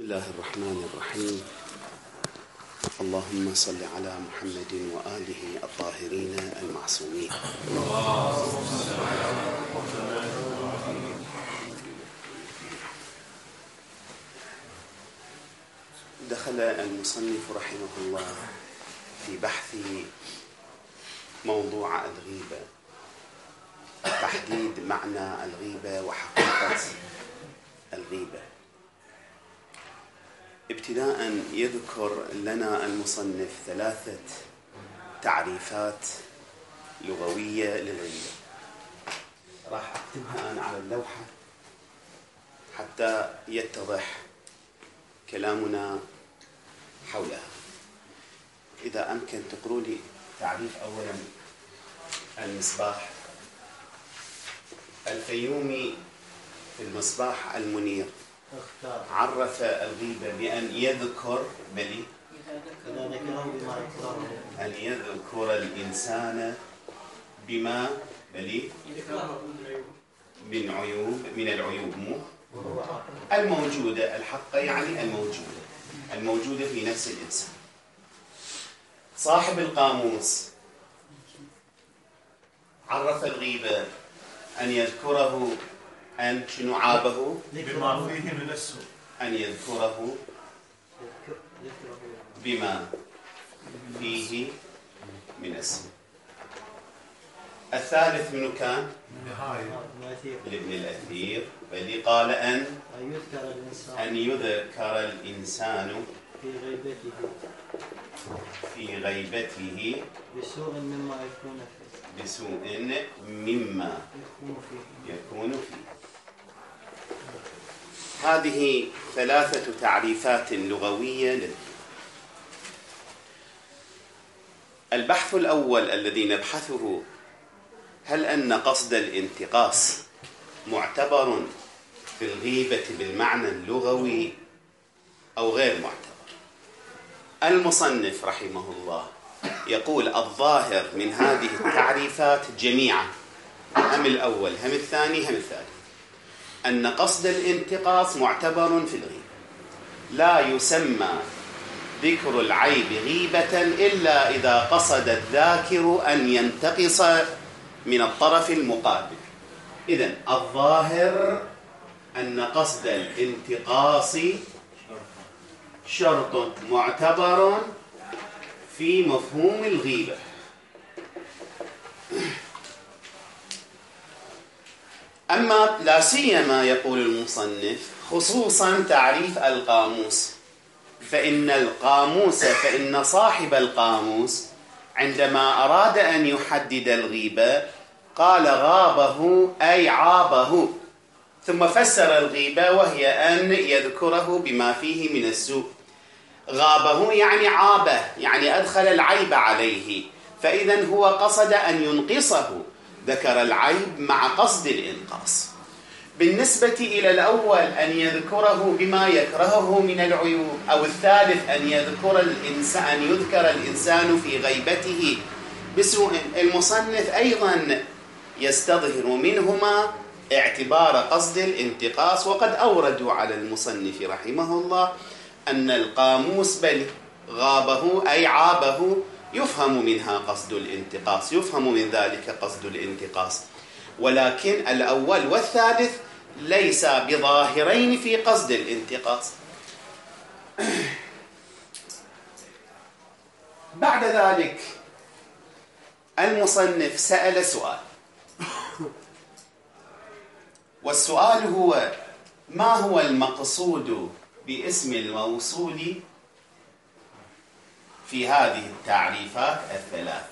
الله الرحمن الرحيم. اللهم صل على محمد وآله الطاهرين المعصومين. دخل المصنف رحمه الله في بحث موضوع الغيبة، تحديد معنى الغيبة وحقيقة الغيبة. ابتداء يذكر لنا المصنف 3 تعريفات لغوية للغيبة. راح أكتبها أنا على اللوحة حتى يتضح كلامنا حولها. إذا أمكن تقروا لي تعريف أولا المصباح. الفيومي في المصباح المنير عرف الغيبة بأن يذكر أن يذكر الإنسان بما من العيوب الموجودة، الحقة يعني الموجودة في نفس الإنسان. صاحب القاموس عرف الغيبة أن يذكره أن شنو عابه بما فيه من السوء، أن يذكره بما فيه من السوء. الثالث منه كان لابن الأثير، واللي قال أن يذكر الإنسان في غيبته بسوء مما يكون فيه. هذه 3 تعريفات لغوية للغيبة. البحث الأول الذي نبحثه: هل أن قصد الانتقاص معتبر في الغيبة بالمعنى اللغوي أو غير معتبر؟ المصنف رحمه الله يقول الظاهر من هذه التعريفات جميعا، هم الأول هم الثاني هم الثالث، أن قصد الانتقاص معتبر في الغيبة. لا يسمى ذكر العيب غيبة إلا إذا قصد الذاكر أن ينتقص من الطرف المقابل. إذن الظاهر أن قصد الانتقاص شرط معتبر في مفهوم الغيبة. أما لا سيما يقول المصنف خصوصا تعريف القاموس، فإن صاحب القاموس عندما أراد أن يحدد الغيبة قال غابه أي عابه، ثم فسر الغيبة وهي أن يذكره بما فيه من السوء. غابه يعني عابه، يعني أدخل العيب عليه، فإذن هو قصد أن ينقصه، ذكر العيب مع قصد الإنقاص. بالنسبة إلى الأول أن يذكره بما يكرهه من العيوب، أو الثالث أن يذكر الإنسان في غيبته بسوء، المصنف أيضا يستظهر منهما اعتبار قصد الانتقاص. وقد أوردوا على المصنف رحمه الله أن القاموس بل غابه أي عابه يفهم منها قصد الانتقاص، يفهم من ذلك قصد الانتقاص، ولكن الأول والثالث ليس بظاهرين في قصد الانتقاص. بعد ذلك المصنف سأل سؤال، والسؤال هو: ما هو المقصود باسم الموصول في هذه التعريفات الثلاث؟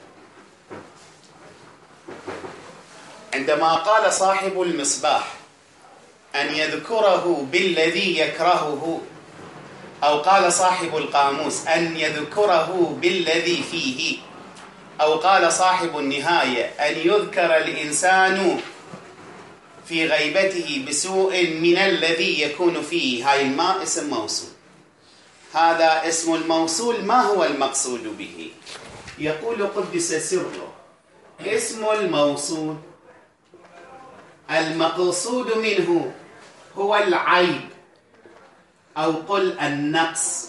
عندما قال صاحب المصباح أن يذكره بالذي يكرهه، أو قال صاحب القاموس أن يذكره بالذي فيه، أو قال صاحب النهاية أن يذكر الإنسان في غيبته بسوء من الذي يكون فيه، هاي الماء اسم موصول، هذا اسم الموصول. ما هو المقصود به؟ يقول قدس سره: اسم الموصول المقصود منه هو العيب أو قل النقص،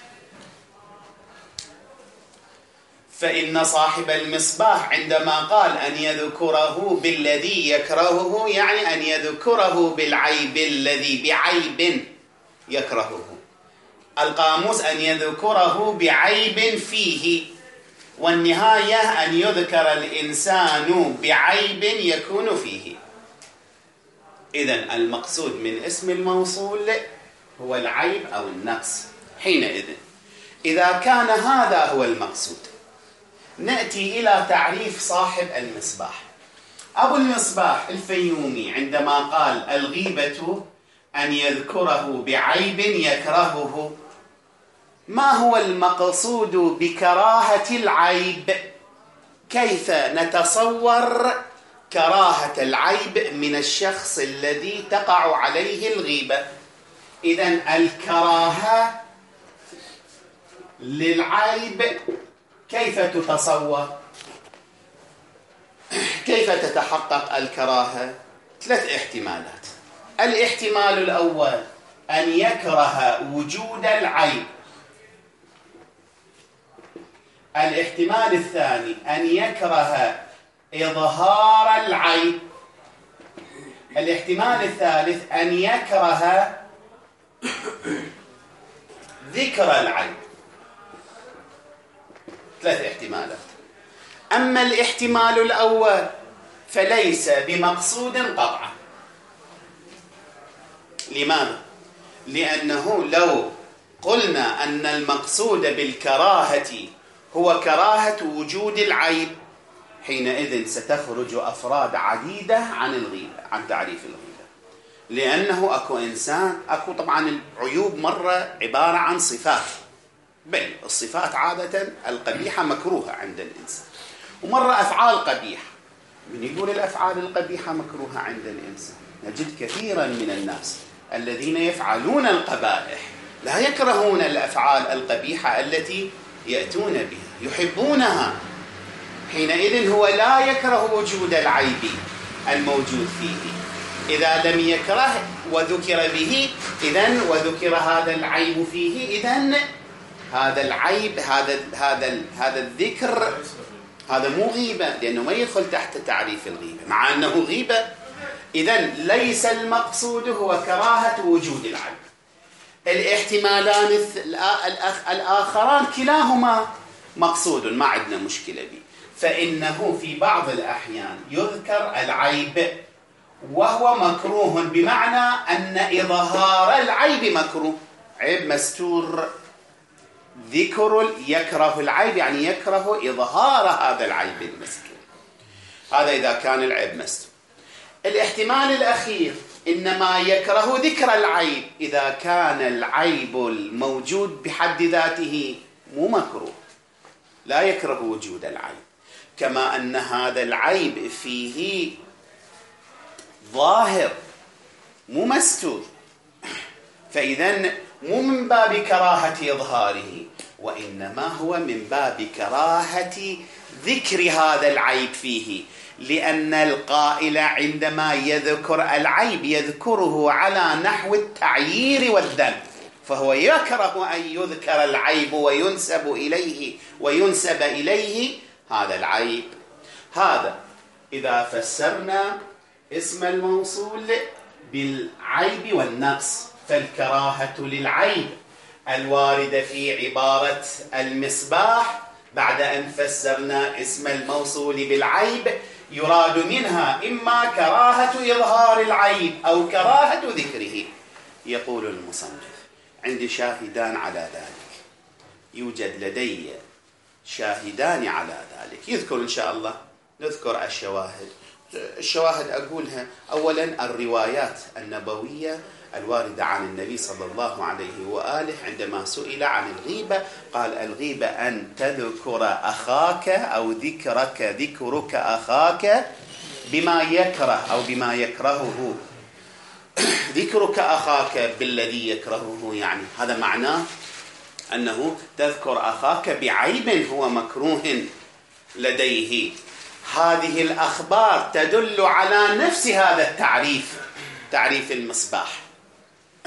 فإن صاحب المصباح عندما قال أن يذكره بالذي يكرهه يعني أن يذكره بالعيب الذي بعيب يكرهه. القاموس أن يذكره بعيب فيه، والنهاية أن يذكر الإنسان بعيب يكون فيه. إذن المقصود من اسم الموصول هو العيب أو النقص. حينئذ إذا كان هذا هو المقصود، نأتي إلى تعريف صاحب المصباح. أبو المصباح الفيومي عندما قال الغيبة أن يذكره بعيب يكرهه، ما هو المقصود بكراهة العيب؟ كيف نتصور كراهة العيب من الشخص الذي تقع عليه الغيبة؟ إذن الكراهة للعيب كيف تتصور؟ كيف تتحقق الكراهة؟ 3 احتمالات. الاحتمال الأول أن يكره وجود العيب. الاحتمال الثاني أن يكره إظهار العيب. الاحتمال الثالث أن يكره ذكر العيب. 3 احتمالات. أما الاحتمال الأول فليس بمقصود قطعا. لماذا؟ لأنه لو قلنا أن المقصود بالكراهة هو كراهة وجود العيب، حينئذ ستخرج أفراد عديدة عن الغيبة، عن تعريف الغيبة. لأنه أكو إنسان، أكو طبعا العيوب مرة عبارة عن صفات، بل الصفات عادة القبيحة مكروهة عند الإنسان، ومرة أفعال قبيحة. من يقول الأفعال القبيحة مكروهة عند الإنسان؟ نجد كثيرا من الناس الذين يفعلون القبائح لا يكرهون الأفعال القبيحة التي يأتون بها، يحبونها. حينئذ هو لا يكره وجود العيب الموجود فيه. إذا لم يكره وذكر به إذن وذكر هذا العيب فيه، إذن هذا العيب هذا الذكر هذا مو غيبة، لأنه ما يدخل تحت تعريف الغيبة مع أنه غيبة. إذن ليس المقصود هو كراهة وجود العيب. الاحتمالان الآخران كلاهما مقصود، ما عندنا مشكلة به. فإنه في بعض الأحيان يذكر العيب وهو مكروه، بمعنى أن إظهار العيب مكروه. عيب مستور، ذكر يكره العيب يعني يكره إظهار هذا العيب المستور. هذا إذا كان العيب مستور. الاحتمال الأخير إنما يكره ذكر العيب إذا كان العيب الموجود بحد ذاته مو مكروه، لا يكره وجود العيب، كما أن هذا العيب فيه ظاهر مو مستور، فإذن مو من باب كراهة إظهاره، وإنما هو من باب كراهة ذكر هذا العيب فيه. لأن القائل عندما يذكر العيب يذكره على نحو التعيير والذم، فهو يكره أن يذكر العيب وينسب إليه هذا العيب. هذا إذا فسرنا اسم الموصول بالعيب والنقص، فالكراهة للعيب الواردة في عبارة المصباح بعد أن فسرنا اسم الموصول بالعيب يراد منها إما كراهة إظهار العيب أو كراهة ذكره. يقول المصنف: عندي شاهدان على ذلك، يوجد لدي شاهدان على ذلك. يذكر إن شاء الله، نذكر الشواهد أقولها. أولا الروايات النبوية الواردة عن النبي صلى الله عليه وآله عندما سئل عن الغيبة قال: الغيبة أن تذكر أخاك أو ذكرك أخاك بما يكره أو بما يكرهه. ذكرك أخاك بالذي يكرهه، يعني هذا معناه أنه تذكر أخاك بعيب هو مكروه لديه. هذه الأخبار تدل على نفس هذا التعريف، تعريف المصباح.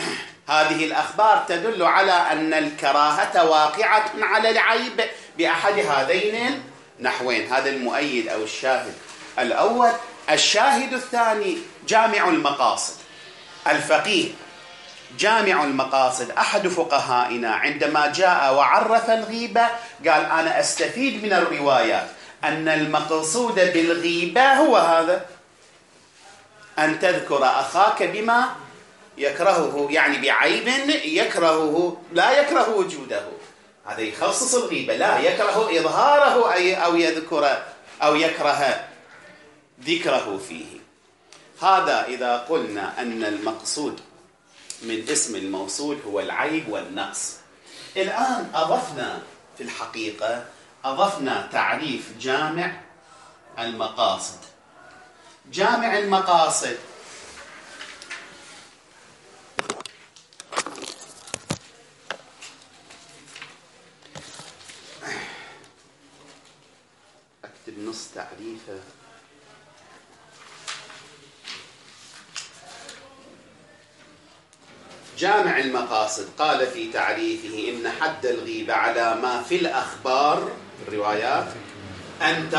هذه الأخبار تدل على أن الكراهة واقعة على العيب بأحد هذين النحوين. هذا المؤيد أو الشاهد الأول. الشاهد الثاني جامع المقاصد. الفقيه جامع المقاصد أحد فقهائنا عندما جاء وعرف الغيبة قال أنا أستفيد من الروايات أن المقصود بالغيبة هو هذا، أن تذكر أخاك بما يكرهه، يعني بعيب يكرهه لا يكره وجوده. هذا يخصص الغيبة، لا يكره إظهاره أو يذكر أو يكره ذكره فيه. هذا إذا قلنا أن المقصود من اسم الموصول هو العيب والنقص. الآن أضفنا في الحقيقة تعريف جامع المقاصد. جامع المقاصد أكتب نص تعريفه. جامع المقاصد قال في تعريفه إن حد الغيبة على ما في الأخبار الروايات أن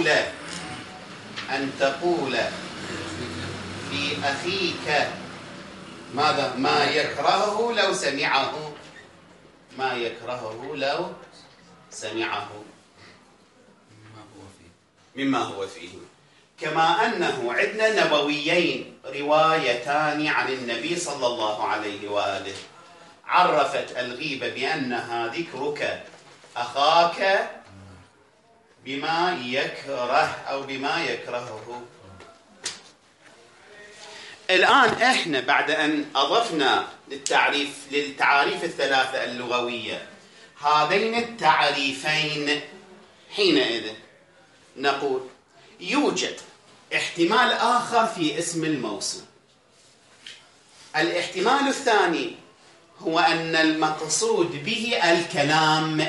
تقول في أخيك ماذا؟ ما يكرهه لو سمعه، ما يكرهه لو سمعه مما هو فيه. كما أنه عندنا نبويين روايتان عن النبي صلى الله عليه وآله عرفت الغيبة بأنها ذكرك أخاك بما يكره أو بما يكرهه. الآن إحنا بعد أن أضفنا للتعاريف الثلاثة اللغوية هذين التعريفين، حينئذ نقول يوجد احتمال آخر في اسم الموصول. الاحتمال الثاني هو أن المقصود به الكلام.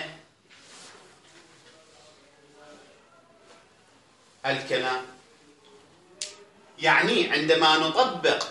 يعني عندما نطبق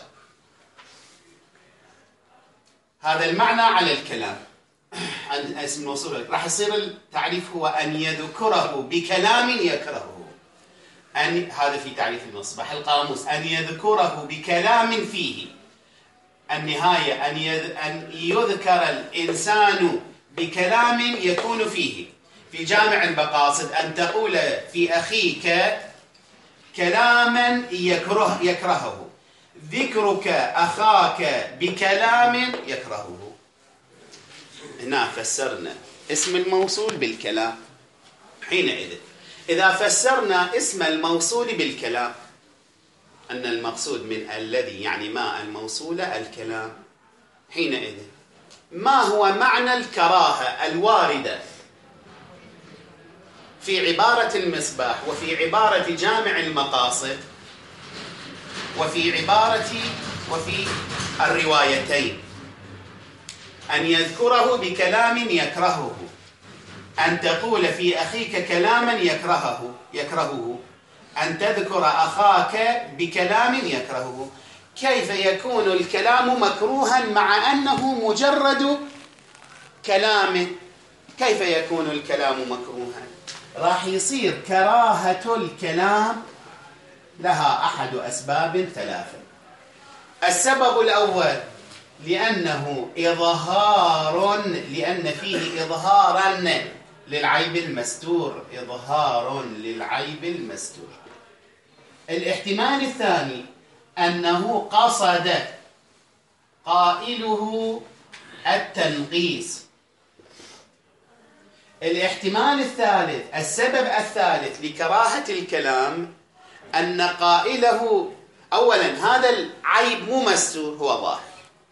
هذا المعنى على الكلام عند اسم الموصول راح يصير التعريف هو أن يذكره بكلام يكرهه. هذا في تعريف المصباح القاموس، أن يذكره بكلام فيه. النهاية أن يذكر الإنسان بكلام يكون فيه. في جامع المقاصد أن تقول في أخيك كلاما يكرهه، ذكرك أخاك بكلام يكرهه. هنا فسرنا اسم الموصول بالكلام. حينئذ إذا فسرنا اسم الموصول بالكلام أن المقصود من الذي يعني ما الموصولة الكلام، حينئذ ما هو معنى الكراهة الواردة في عبارة المصباح وفي عبارة جامع المقاصد وفي الروايتين؟ أن يذكره بكلام يكرهه، أن تقول في أخيك كلاما يكرهه، أن تذكر أخاك بكلام يكرهه. كيف يكون الكلام مكروها مع أنه مجرد كلام؟ كيف يكون الكلام مكروها؟ راح يصير كراهة الكلام لها أحد أسباب ثلاثة. السبب الأول لأن فيه إظهارا للعيب المستور، الاحتمال الثاني أنه قصد قائله التنقيص. الاحتمال الثالث، السبب الثالث لكراهة الكلام أن قائله أولا هذا العيب مو مستور هو ظاهر،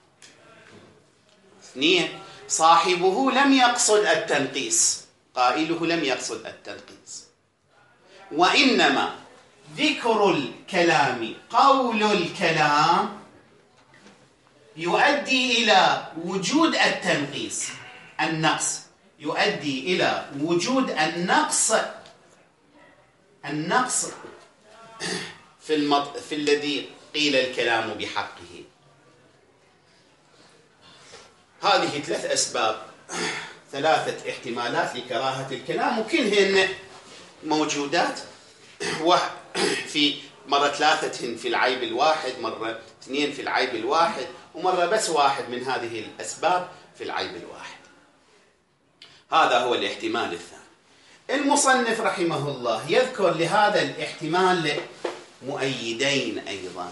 اثنين صاحبه لم يقصد التنقيص، قائله لم يقصد التنقيص، وإنما ذكر الكلام قول الكلام يؤدي إلى وجود التنقيص، النقص يؤدي إلى وجود النقص في الذي قيل الكلام بحقه. هذه 3 أسباب، 3 احتمالات لكراهة الكلام، وكلهن موجودات في مرة 3 في العيب الواحد، مرة 2 في العيب الواحد، ومرة بس 1 من هذه الأسباب في العيب الواحد. هذا هو الاحتمال الثاني. المصنف رحمه الله يذكر لهذا الاحتمال مؤيدين أيضا،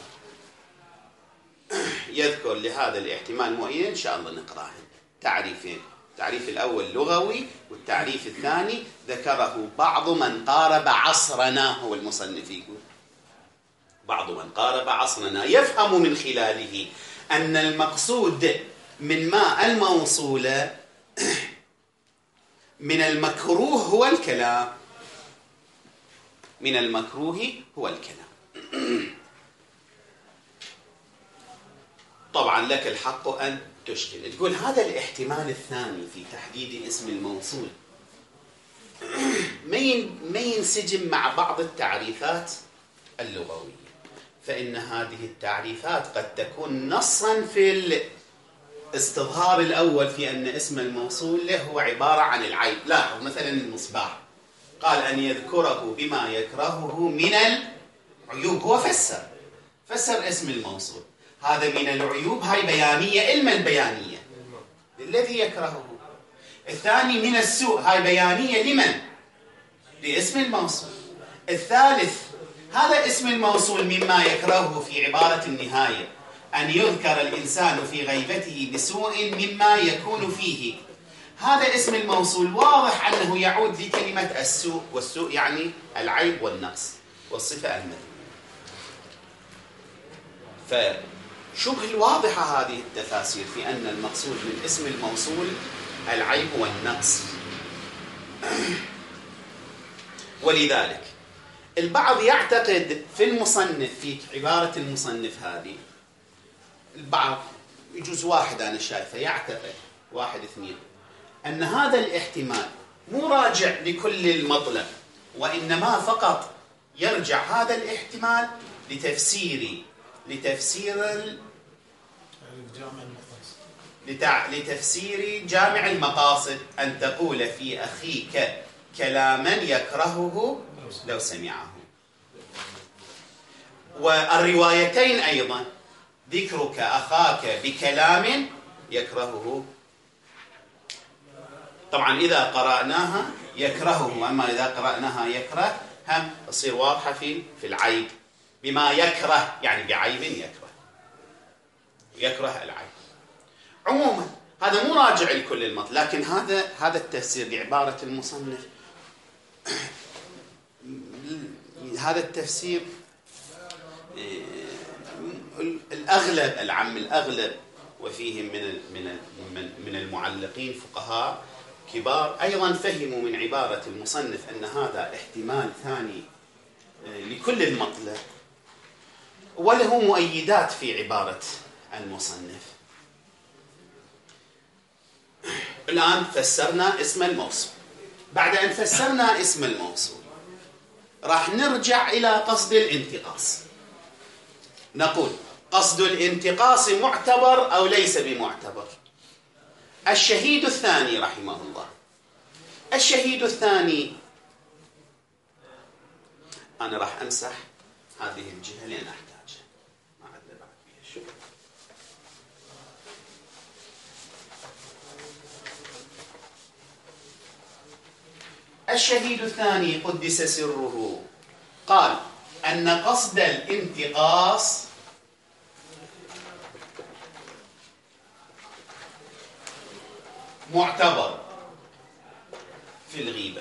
يذكر لهذا الاحتمال مؤيدين، إن شاء الله نقراهم، تعريفين. التعريف الأول لغوي، والتعريف الثاني ذكره بعض من قارب عصرنا. هو المصنف يقول بعض من قارب عصرنا يفهم من خلاله أن المقصود من ما الموصولة من المكروه هو الكلام، من المكروه هو الكلام. طبعا لك الحق أن تشكل، تقول هذا الاحتمال الثاني في تحديد اسم الموصول ما ينسجم مع بعض التعريفات اللغوية، فإن هذه التعريفات قد تكون نصا في الاستظهار الأول في أن اسم الموصول له هو عبارة عن العيب. لاحظ مثلا المصباح قال أن يذكره بما يكرهه من العيوب، هو فسر اسم الموصول، هذا من العيوب، هاي بيانية، علما بيانية الذي يكرهه. الثاني من السوء، هاي بيانية لمن؟ لاسم الموصول. الثالث هذا اسم الموصول مما يكرهه في عبارة النهاية أن يذكر الإنسان في غيبته بسوء مما يكون فيه. هذا اسم الموصول واضح أنه يعود لكلمة السوء، والسوء يعني العيب والنقص والصفة المذمومة. فشبه الواضحة هذه التفاسير في أن المقصود من اسم الموصول العيب والنقص. ولذلك البعض يعتقد في المصنف، في عبارة المصنف هذه، البعض يجوز 1 أنا شايفه يعتقد 1 2 أن هذا الاحتمال مو راجع لكل المطلب، وإنما فقط يرجع هذا الاحتمال لتفسير جامع المقاصد، أن تقول في أخيك كلاما يكرهه لو سمعه. والروايتين أيضا ذكرك أخاك بكلام يكرهه، طبعا إذا قرأناها يكرهه، أما إذا قرأناها يكره هم تصير واضحة في العيب، بما يكره يعني بعيب يكره العيب. عموما هذا مو راجع لكل المطلب، لكن هذا التفسير بعبارة المصنف، هذا التفسير الأغلب الأغلب وفيهم من المعلقين فقهاء كبار أيضا فهموا من عبارة المصنف أن هذا احتمال ثاني لكل المطلب، وله مؤيدات في عبارة المصنف. الآن فسرنا اسم الموصول. بعد أن فسرنا اسم الموصول راح نرجع إلى قصد الانتقاص. نقول قصد الانتقاص معتبر أو ليس بمعتبر؟ الشهيد الثاني رحمه الله، الشهيد الثاني، أنا راح أمسح هذه الجهة لأن أحتاجها، ما عندنا بعد فيها شغل. الشهيد الثاني قدس سره قال أن قصد الانتقاص معتبر في الغيبة،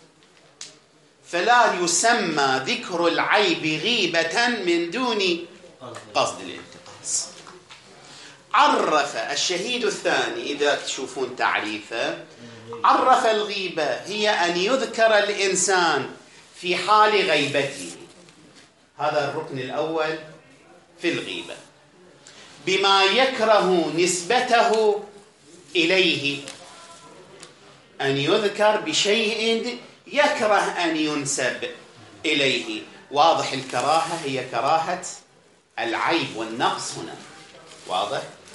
فلا يسمى ذكر العيب غيبة من دون قصد الانتقاص. عرف الشهيد الثاني، إذا تشوفون تعريفه، عرف الغيبة هي أن يذكر الإنسان في حال غيبته، هذا الركن الأول في الغيبة، بما يكره نسبته إليه، أن يذكر بشيء يكره أن ينسب إليه. واضح الكراهة هي كراهة العيب والنقص هنا، واضح؟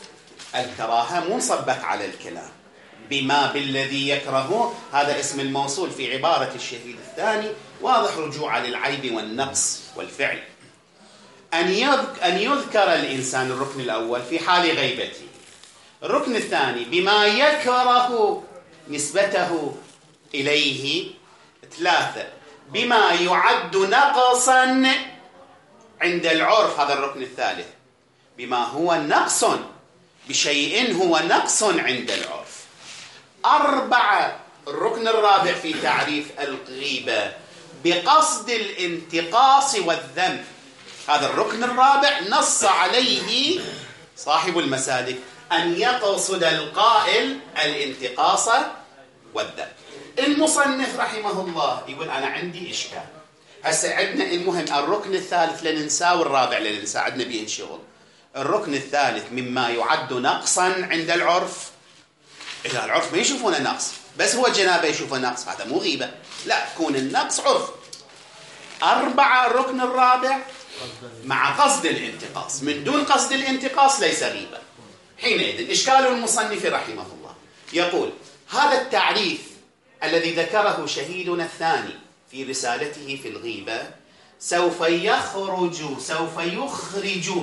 الكراهة مو مصبت على الكلام. بما بالذي يكره هذا اسم الموصول في عبارة الشهيد الثاني واضح رجوع للعيب والنقص والفعل. أن يذكر الإنسان الركن الأول في حال غيبته. الركن الثاني بما يكره نسبته إليه. 3 بما يعد نقصا عند العرف. هذا الركن الثالث بما هو نقص، بشيء هو نقص عند العرف. 4 الركن الرابع في تعريف الغيبة بقصد الانتقاص والذم. هذا الركن الرابع نص عليه صاحب المسالك أن يقصد القائل الانتقاص والذم. المصنف رحمه الله يقول أنا عندي إشكال. هسه عندنا المهم الركن الثالث لننساه والرابع لننساه، عندنا بيه شغل. الركن الثالث مما يعد نقصا عند العرف. إذا العرف ما يشوفونه نقص، بس هو جنابه يشوفه نقص، هذا مو غيبة، لا، يكون النقص عرف. 4 الركن الرابع مع قصد الانتقاص، من دون قصد الانتقاص ليس غيبة. حينئذ إشكال المصنف رحمه الله يقول هذا التعريف الذي ذكره شهيدنا الثاني في رسالته في الغيبة سوف يخرج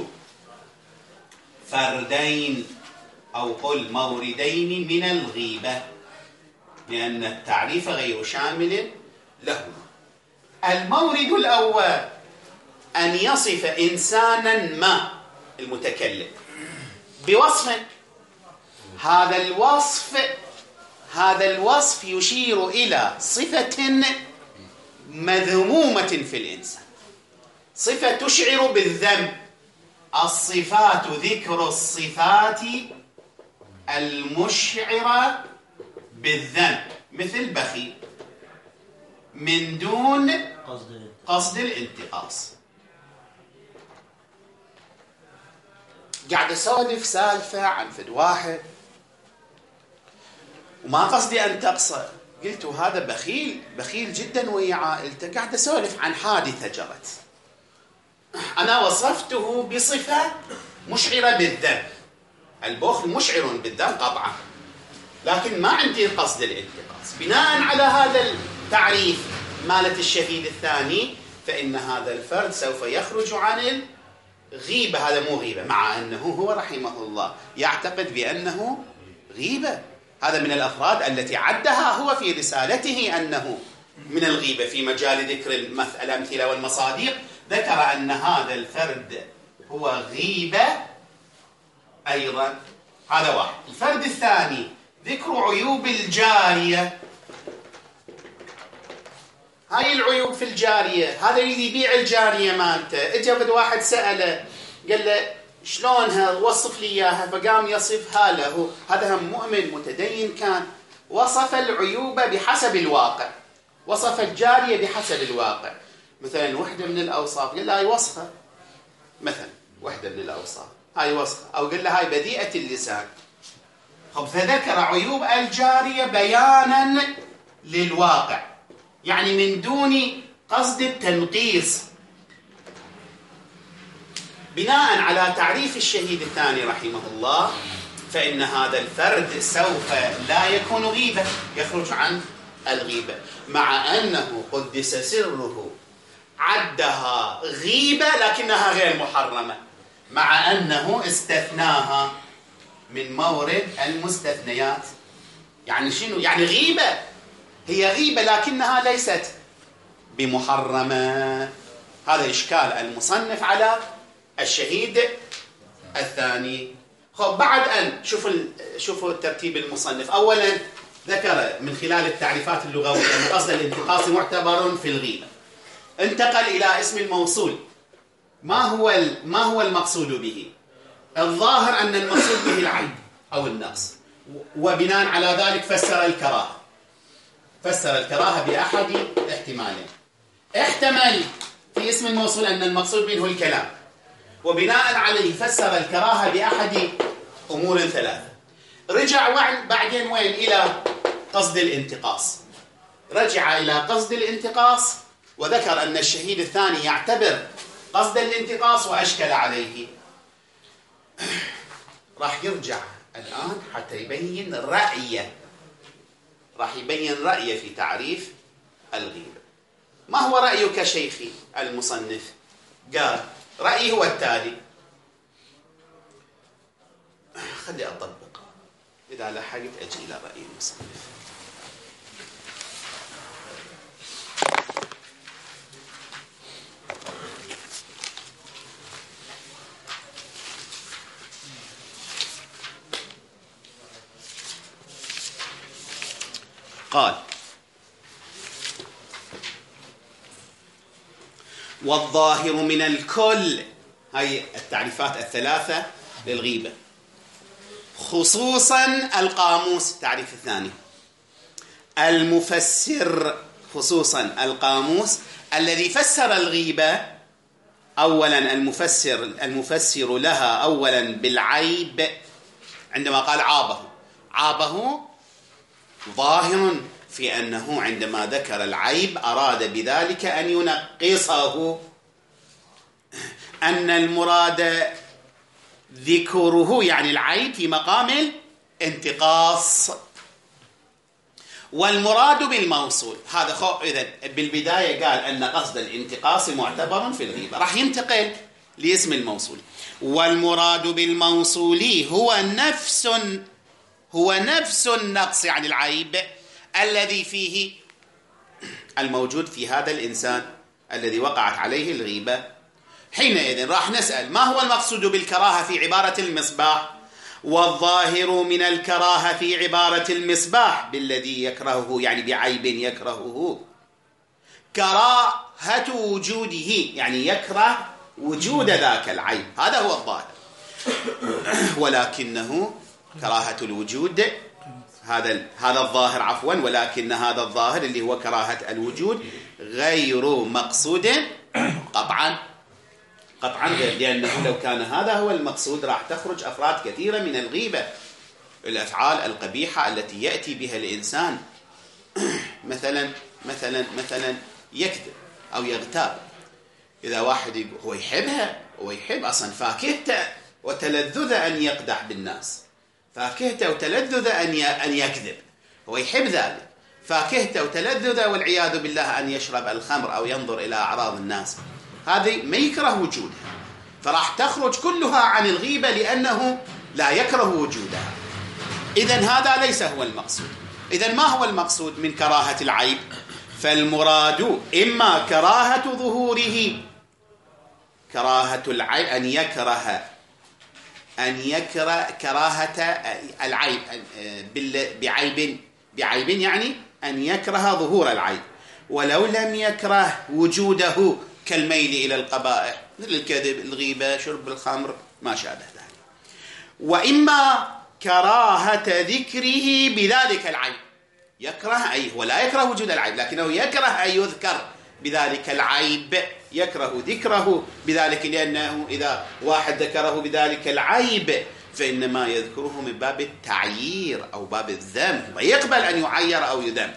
فردين أو قل موردين من الغيبة، لأن التعريف غير شامل لهما. المورد الأول أن يصف إنسانا ما المتكلم بوصف، هذا الوصف يشير إلى صفة مذمومة في الإنسان، صفة تشعر بالذم. الصفات ذكر الصفات المشعرة بالذم، مثل بخيل من دون قصد الانتقاص. قاعد أسولف سالفة عن فد واحد وما قصدي أن تقصى، قلت هذا بخيل جدا ويا عائلته. قاعد أسولف عن حادثة جرت، أنا وصفته بصفة مشعرة بالذم. البخل مشعر بالذم قطعا، لكن ما عندي قصد الانتقاص. بناء على هذا التعريف مالة الشهيد الثاني فإن هذا الفرد سوف يخرج عن الغيبة. هذا مو غيبة، مع أنه هو رحمه الله يعتقد بأنه غيبة. هذا من الأفراد التي عدها هو في رسالته أنه من الغيبة. في مجال ذكر الأمثلة والمصادق ذكر أن هذا الفرد هو غيبة أيضا. هذا واحد. الفرد الثاني ذكر عيوب الجارية. هاي العيوب في الجارية، هذا يريد يبيع الجارية مالته. اجى بد واحد سأله قال له شلونها وصف لي إياها، فقام يصفها له. هذا هم مؤمن متدين كان، وصف العيوب بحسب الواقع، وصف الجارية بحسب الواقع. مثلا وحدة من الأوصاف قال له هاي وصفة، مثلا وحدة من الأوصاف هاي وصفة، أو قال له هاي بديئة اللسان. فذكر عيوب الجارية بيانا للواقع، يعني من دون قصد التنقيص. بناء على تعريف الشهيد الثاني رحمه الله فإن هذا الفرد سوف لا يكون غيبة، يخرج عن الغيبة، مع أنه قدس سره عدها غيبة لكنها غير محرمة، مع أنه استثناها من مورد المستثنيات. يعني شنو؟ يعني غيبة، هي غيبة لكنها ليست بمحرمة. هذا إشكال المصنف على الشهيد الثاني. خب بعد أن شوفوا الترتيب المصنف. أولا ذكر من خلال التعريفات اللغوية أن قصد الانتقاص معتبر في الغيبة. انتقل إلى اسم الموصول. ما هو المقصود به؟ الظاهر أن المقصود به العيب أو النقص، وبناء على ذلك فسر الكراهة بأحد احتمالين. احتمل في اسم الموصول أن المقصود منه الكلام، وبناء عليه فسر الكراهة بأحد أمور 3. رجع بعدين وين؟ إلى قصد الانتقاص. رجع إلى قصد الانتقاص وذكر أن الشهيد الثاني يعتبر قصد الانتقاص وأشكل عليه. راح يرجع الآن حتى يبين رأيه، راح يبين رأيه في تعريف الغيبة. ما هو رأيك شيخي المصنف؟ قال رأيي هو التالي. خلي أطبق، إذا لحقت أجي إلى رأي المصنف. قال والظاهر من الكل، هاي التعريفات الثلاثة للغيبة، خصوصا القاموس. التعريف الثاني المفسر، خصوصا القاموس الذي فسر الغيبة. أولا المفسر لها أولا بالعيب، عندما قال عابه ظاهر في أنه عندما ذكر العيب أراد بذلك أن ينقصه، أن المراد ذكره يعني العيب في مقام الانتقاص، والمراد بالموصول هذا إذن بالبداية قال أن قصد الانتقاص معتبر في الغيبة، راح ينتقل لاسم الموصول. والمراد بالموصول هو نفس النقص عن العيب الذي فيه الموجود في هذا الإنسان الذي وقعت عليه الغيبة. حينئذ راح نسأل ما هو المقصود بالكراهة في عبارة المصباح؟ والظاهر من الكراهة في عبارة المصباح بالذي يكرهه، يعني بعيب يكرهه، كراهة وجوده، يعني يكره وجود ذاك العيب، هذا هو الظاهر. ولكنه كراهة الوجود، هذا الظاهر عفوا، ولكن هذا الظاهر اللي هو كراهة الوجود غير مقصود قطعا غير، لأنه لو كان هذا هو المقصود راح تخرج أفراد كثيرة من الغيبة، الأفعال القبيحة التي يأتي بها الإنسان، مثلا يكذب أو يغتاب. إذا واحد هو يحبها، هو يحب أصلا فاكهته وتلذذ أن يقدح بالناس، فاكهته وتلذذ أن يكذب، هو يحب ذلك، فاكهته وتلذذ والعياذ بالله أن يشرب الخمر أو ينظر إلى أعراض الناس، هذه ما يكره وجودها، فراح تخرج كلها عن الغيبة لأنه لا يكره وجودها. إذن هذا ليس هو المقصود. إذن ما هو المقصود من كراهة العيب؟ فالمراد إما كراهة ظهوره، كراهة العيب أن يكره كراهة العيب بعيب يعني أن يكره ظهور العيب، ولو لم يكره وجوده كالميل إلى القبائح مثل الكذب، الغيبة، شرب الخمر، ما شابه ذلك. وإما كراهة ذكره بذلك العيب، يكره أي هو لا يكره وجود العيب، لكنه يكره أن يذكر بذلك العيب، يكره ذكره بذلك، لأنه إذا واحد ذكره بذلك العيب فإنما يذكره من باب التعيير أو باب الذم، ويقبل أن يعير أو يذم.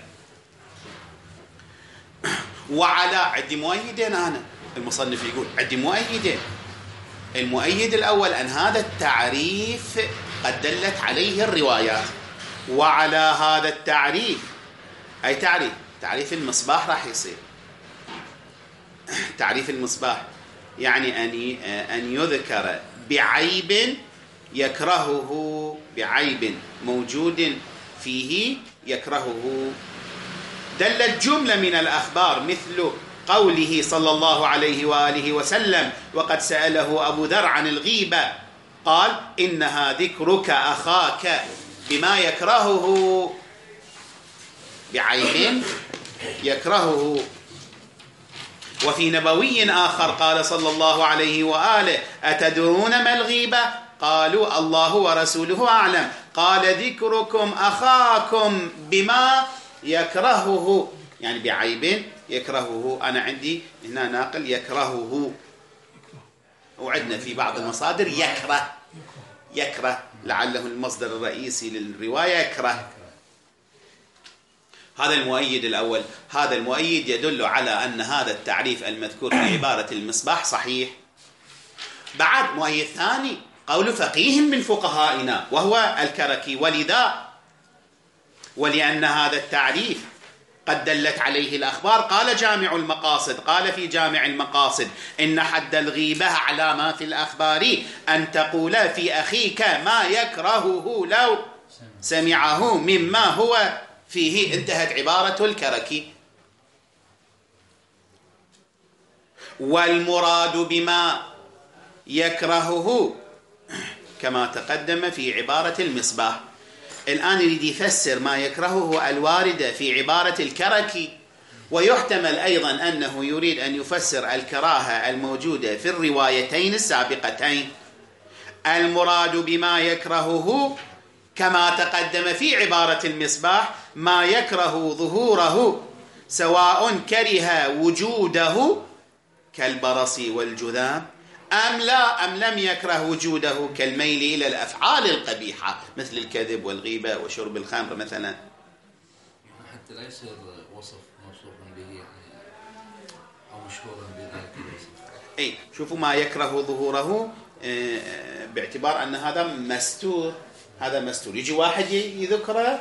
وعلى عندي مؤيدين، أنا المصنف يقول عندي مؤيدين. المؤيد الأول أن هذا التعريف قد دلت عليه الروايات، وعلى هذا التعريف أي تعريف المصباح راح يصير تعريف المصباح، يعني أن يذكر بعيب يكرهه، بعيب موجود فيه يكرهه. دلت جملة من الأخبار مثل قوله صلى الله عليه وآله وسلم وقد سأله أبو ذر عن الغيبة قال إنها ذكرك أخاك بما يكرهه، بعيب يكرهه. وفي نبوي آخر قال صلى الله عليه وآله أتدرون ما الغيبة؟ قالوا الله ورسوله أعلم. قال ذكركم أخاكم بما يكرهه، يعني بعيب يكرهه. أنا عندي هنا ناقل يكرهه، وعندنا في بعض المصادر يكره لعله المصدر الرئيسي للرواية يكره. هذا المؤيد الأول. هذا المؤيد يدل على أن هذا التعريف المذكور في عبارة المصباح صحيح. بعد مؤيد ثاني قول فقيه من فقهائنا وهو الكركي. ولأن هذا التعريف قد دلت عليه الأخبار قال جامع المقاصد، قال في جامع المقاصد: إن حد الغيبة على ما في الأخبار أن تقول في أخيك ما يكرهه لو سمعه مما هو فيه. انتهت عبارة الكركي. والمراد بما يكرهه كما تقدم في عبارة المصباح. الآن يريد يفسر ما يكرهه الواردة في عبارة الكركي، ويحتمل أيضا أنه يريد أن يفسر الكراهة الموجودة في الروايتين السابقتين. المراد بما يكرهه كما تقدم في عبارة المصباح ما يكره ظهوره، سواء كره وجوده كالبرص والجذام أم لم يكره وجوده كالميل إلى الأفعال القبيحة مثل الكذب والغيبة وشرب الخمر مثلا. حتى لا يصير وصف موصوفا به يعني أو مشهورا بذلك الوصف. شوفوا ما يكره ظهوره باعتبار أن هذا مستور. يجي واحد يذكره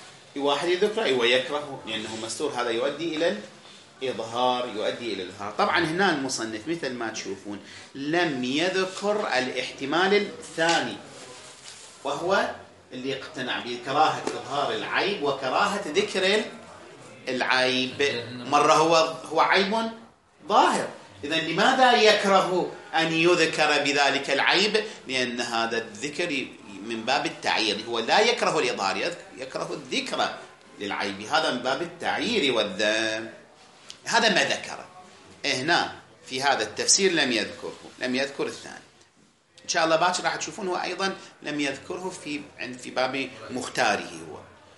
ويكره لأنه مستور، هذا يؤدي إلى الإظهار. طبعا هنا المصنف مثل ما تشوفون لم يذكر الاحتمال الثاني، وهو اللي اقتنع بكراهة إظهار العيب وكراهة ذكر العيب. مرة هو عيب ظاهر، إذن لماذا يكره أن يذكر بذلك العيب؟ لأن هذا الذكر من باب التعيير، هو لا يكره الإظهار، يكره الذكر للعيب، هذا من باب التعيير والذم. هذا ما ذكره هنا في هذا التفسير، لم يذكر الثاني. إن شاء الله باكر راح تشوفون هو أيضا لم يذكره في باب مختاره هو.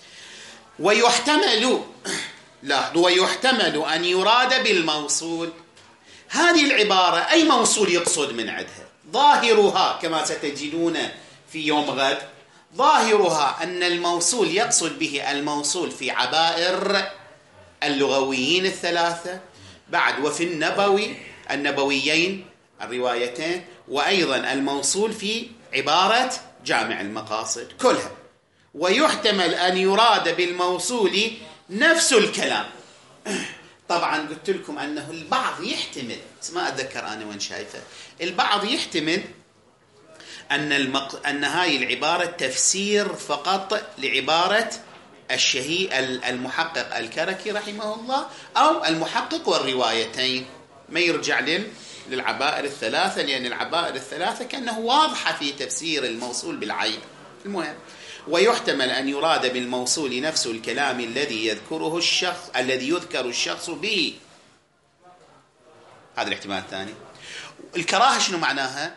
ويحتمل أن يراد بالموصول. هذه العبارة أي موصول يقصد من عندها؟ ظاهرها كما ستجدون في يوم غد، ظاهرها أن الموصول يقصد به الموصول في عبائر اللغويين الثلاثة بعد، وفي النبويين الروايتين، وأيضا الموصول في عبارة جامع المقاصد كلها. ويحتمل أن يراد بالموصول نفس الكلام. طبعا قلت لكم أنه البعض يحتمل، ما أتذكر أنا وين شايفه، البعض يحتمل أن هاي العبارة تفسير فقط لعبارة المحقق الكركي رحمه الله، أو المحقق والروايتين، ما يرجع للعبائر الثلاثة، لأن العبائر الثلاثة كأنه واضحة في تفسير الموصول بالعين. المهم، ويحتمل أن يراد بالموصول نفس الكلام الذي يذكر الشخص به. هذا الاحتمال الثاني. الكراهة شنو معناها؟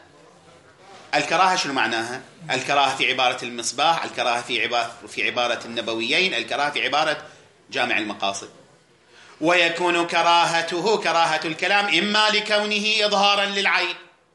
الكراهة في عبارة المصباح، الكراهة في عبارة النبويين، الكراهة في عبارة جامع المقاصد. ويكون كراهة الكلام إما لكونه إظهارا للعين،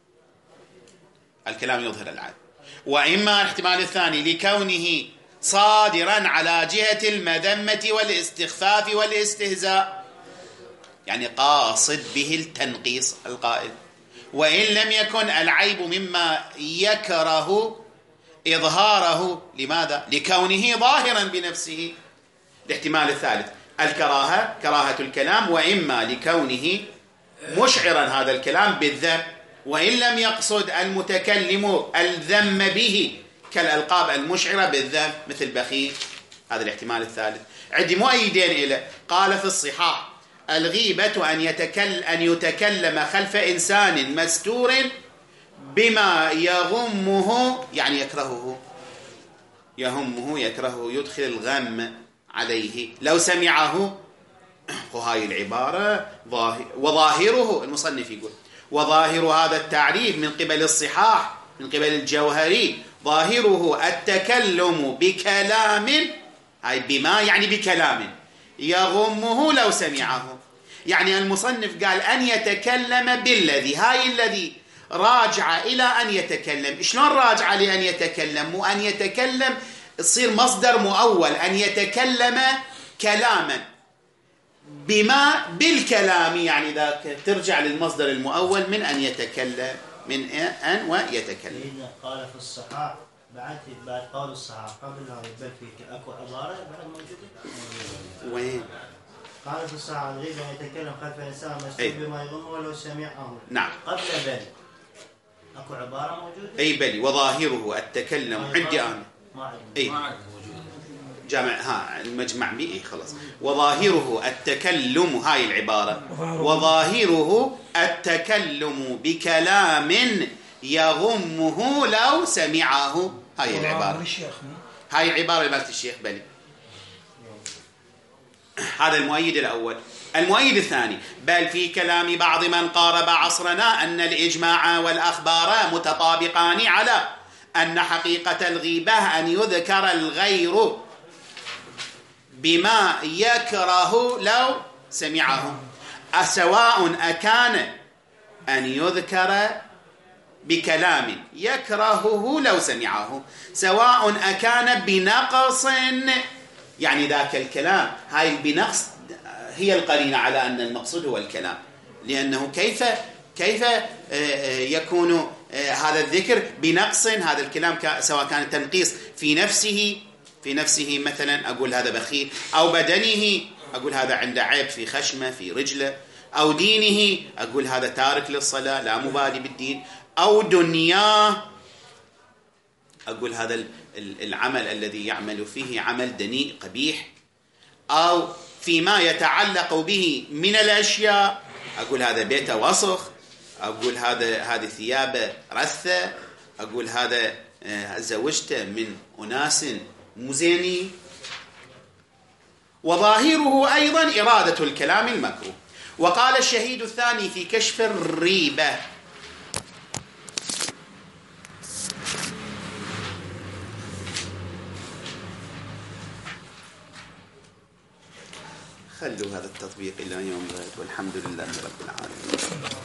الكلام يظهر العين، وإما الاحتمال الثاني لكونه صادرا على جهة المذمة والاستخفاف والاستهزاء، يعني قاصد به التنقيص القائل. وإن لم يكن العيب مما يكره إظهاره، لماذا؟ لكونه ظاهرا بنفسه. الاحتمال الثالث كراهة الكلام، وإما لكونه مشعرا هذا الكلام بالذم، وإن لم يقصد المتكلم الذم به كالألقاب المشعرة بالذم مثل بخيل. هذا الاحتمال الثالث. عندي مؤيدين إلى قال في الصحاح: الغيبة أن يتكلم خلف إنسان مستور بما يغمه، يعني يكرهه يدخل الغم عليه لو سمعه. وهاي العبارة وظاهره، المصنف يقول وظاهر هذا التعريف من قبل الصحاح، من قبل الجوهري، ظاهره التكلم بكلام، هاي بما يعني بكلام يغمه لو سمعه. يعني المصنف قال أن يتكلم بالذي، هاي الذي راجع إلى أن يتكلم. شلون راجع لأن يتكلم؟ مو أن يتكلم تصير مصدر مؤول، أن يتكلم كلاما بما بالكلام، يعني ذاك ترجع للمصدر المؤول من أن يتكلم. من أن ويتكلم. إذا قال في الصحاح بعد قول الصحاح قبل بل في أكو عبارة بعد موجودة. وين؟ قال في الصحاح الغيبة يتكلم خلف الإنسان مسؤول بما يظن ولو سمعه. نعم. قبل بل أكو عبارة موجودة. أي بلي وظاهره التكلم عندي أنا. أي جامع المجمع به خلاص. وظاهره التكلم هاي العبارة. وظاهره التكلم بكلام يغمه لو سمعه. هاي العبارة. هاي عبارة مالت الشيخ بلي. هذا المؤيد الأول. المؤيد الثاني بل في كلام بعض من قارب عصرنا أن الإجماع والأخبار متطابقان على أن حقيقة الغيبة أن يذكر الغير بما يكره لو سمعه، سواء أكان أن يذكر بكلام يكرهه لو سمعه، سواء أكان بنقص، يعني ذاك الكلام هاي بنقص هي القرينة على أن المقصود هو الكلام، لأنه كيف يكون هذا الذكر بنقص، هذا الكلام سواء كان تنقيص في نفسه مثلا أقول هذا بخيل، أو بدنه أقول هذا عنده عيب في خشمه في رجله، أو دينه أقول هذا تارك للصلاة لا مبالي بالدين، أو دنياه أقول هذا العمل الذي يعمل فيه عمل دنيء قبيح، أو فيما يتعلق به من الأشياء أقول هذا بيته وسخ، أقول هذه ثيابه رثة، أقول هذا زوجته من أناس مزينين. وظاهره أيضا إرادة الكلام المكروه. وقال الشهيد الثاني في كشف الريبة خلوا هذا التطبيق إلى يوم غد، والحمد لله رب العالمين.